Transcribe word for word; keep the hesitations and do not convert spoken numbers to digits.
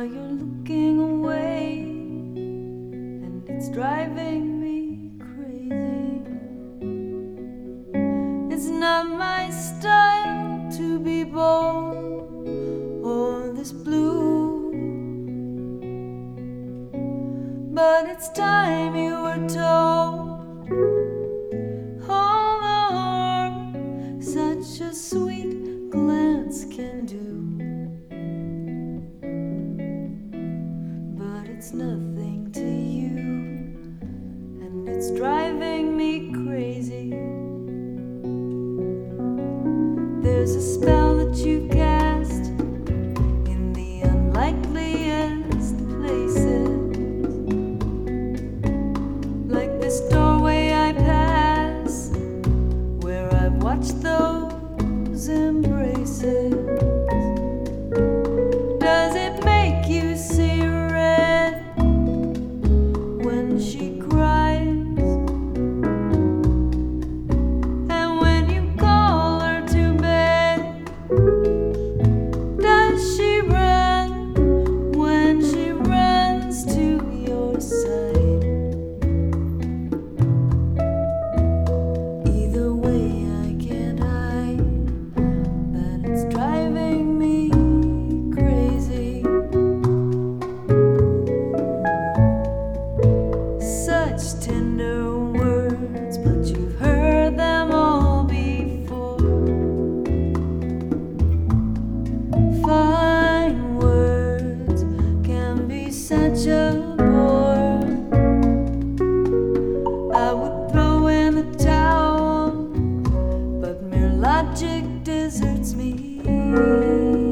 Now you're looking away, and it's driving me crazy. It's not my style to be bold or this blue, but it's time you were told. All the harm such a sweet glance can do, it's nothing to you, and it's driving me crazy. There's a spell that you cast in the unlikeliest places, like this doorway I pass, where I've watched those embraces. Does it make you see red when she cries? And when you call her to bed, does she run when she runs to your side? Either way, I can't hide that it's driving me crazy. Such tender words, but you've heard them all before. Fine words can be such a bore. I would throw in the towel, but mere logic deserts me.